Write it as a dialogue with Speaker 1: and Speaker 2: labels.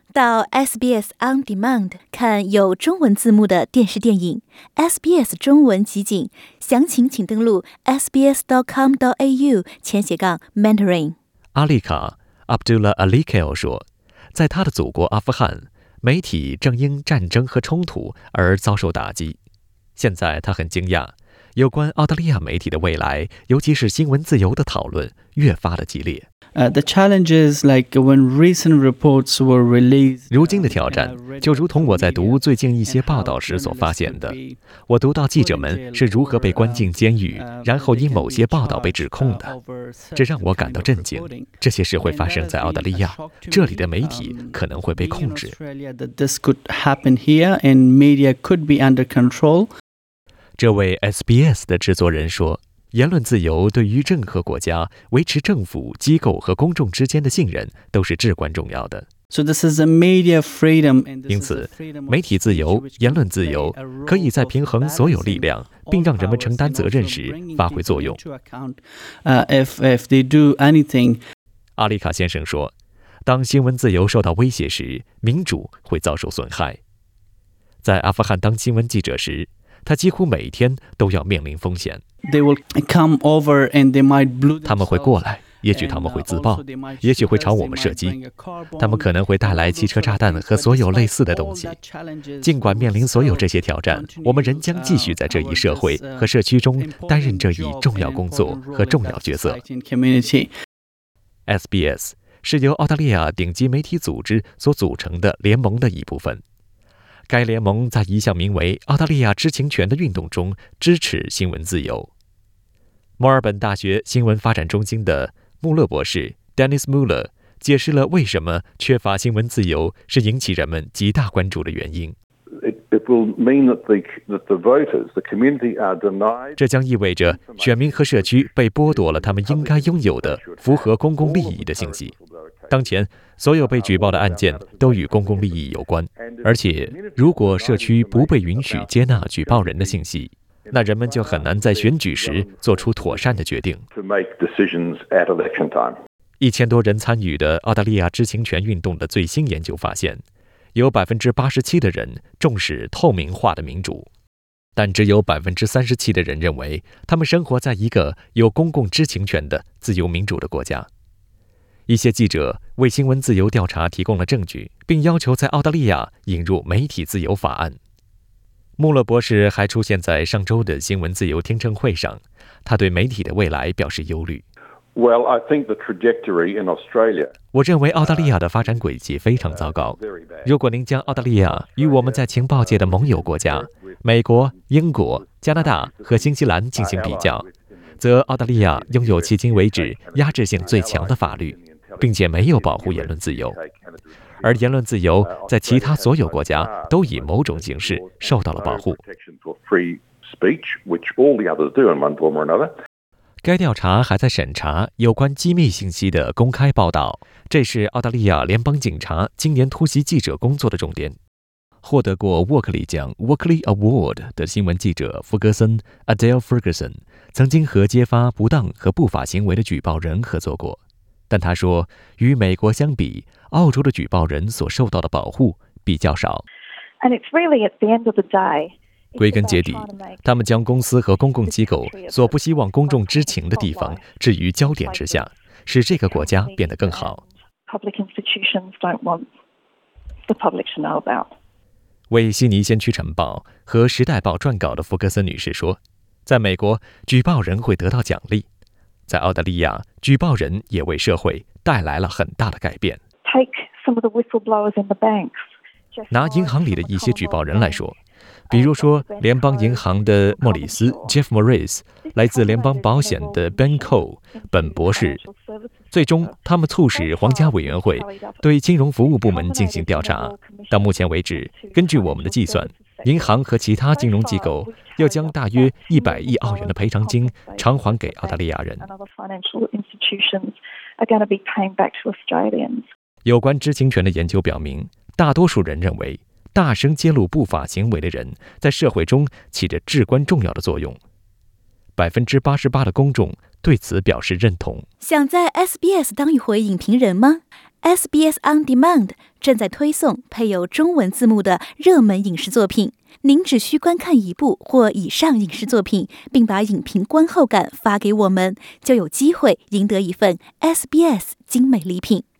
Speaker 1: 到 SBS On Demand 看有中文字幕的电视电影 SBS 中文集锦，详情请登录 sbs.com.au/Mandarin。
Speaker 2: 阿丽卡 Abdullah Alikhail 说，在他的祖国阿富汗，媒体正因战争和冲突而遭受打击。现在他很惊讶，有关澳大利亚媒体的未来，尤其是新闻自由的讨论越发的激烈。
Speaker 3: The challenges, like when recent reports were released.
Speaker 2: 如今的挑战，就如同我在读最近一些报道时所发现的，我读到记者们是如何被关进监狱，然后因某些报道被指控的。这让我感到震惊。这些事会发生在澳大利亚，这里的媒体可能会被控制。
Speaker 3: This could happen here, and media could be under control.
Speaker 2: 这位 SBS 的制作人说，言论自由对于任何国家维持政府、机构和公众之间的信任都是至关重要的。
Speaker 3: So this is a media freedom, and
Speaker 2: 因此，媒体自由、言论自由可以在平衡所有力量，并让人们承担责任时发挥作用。
Speaker 3: If they do anything.
Speaker 2: 阿里卡先生说，当新闻自由受到威胁时，民主会遭受损害。在阿富汗当新闻记者时，他几乎每天都要面临风险。
Speaker 3: They will come over and they might blow.
Speaker 2: 他们会过来，也许他们会自爆，也许会朝我们射击。他们可能会带来汽车炸弹和所有类似的东西。尽管面临所有这些挑战，我们仍将继续在这一社会和社区中担任这一重要工作和重要角色。SBS 是由澳大利亚顶级媒体组织所组成的联盟的一部分。该联盟在一项名为澳大利亚知情权的运动中支持新闻自由。墨尔本大学新闻发展中心的穆勒博士 Dennis Muller 解释了为什么缺乏新闻自由是引起人们极大关注的原因。这将意味着选民和社区被剥夺了他们应该拥有的符合公共利益的信息。当前，所有被举报的案件都与公共利益有关，而且如果社区不被允许接纳举报人的信息，那人们就很难在选举时做出妥善的决定。1000多人参与的澳大利亚知情权运动的最新研究发现，有 87% 的人重视透明化的民主，但只有 37% 的人认为他们生活在一个有公共知情权的自由民主的国家。一些记者为新闻自由调查提供了证据，并要求在澳大利亚引入媒体自由法案。穆勒博士还出现在上周的新闻自由听证会上，他对媒体的未来表示忧虑。我认为澳大利亚的发展轨迹非常糟糕。如果您将澳大利亚与我们在情报界的盟友国家美国、英国、加拿大和新西兰进行比较，则澳大利亚拥有迄今为止压制性最强的法律，并且没有保护言论自由，而言论自由在其他所有国家都以某种形式受到了保护。该调查还在审查有关机密信息的公开报道，这是澳大利亚联邦警察今年突袭记者工作的重点。获得过沃克利奖 （Walkley Award） 的新闻记者福格森 （Adele Ferguson） 曾经和揭发不当和不法行为的举报人合作过，但他说，与美国相比，澳洲的举报人所受到的保护比较少。归根结底，他们将公司和公共机构所不希望公众知情的地方置于焦点之下，使这个国家变得更好。为悉尼先驱晨报和时代报撰稿的福格森女士说，在美国，举报人会得到奖励；在澳大利亚，举报人也为社会带来了很大的改变。拿银行里的一些举报人来说，比如说联邦银行的莫里斯 Jeff Morris， 来自联邦保险的 Ben Cole 本博士，最终他们促使皇家委员会对金融服务部门进行调查。到目前为止，根据我们的计算，银行和其他金融机构要将大约100亿澳元的赔偿金偿还给澳大利亚人。有关知情权的研究表明，大多数人认为大声揭露不法行为的人在社会中起着至关重要的作用。88%的公众对此表示认同。
Speaker 1: 想在 SBS 当一回影评人吗 SBS On Demand 正在推送配有中文字幕的热门影视作品。您只需观看一部或以上影视作品，并把影评观后感发给我们，就有机会赢得一份 SBS 精美礼品。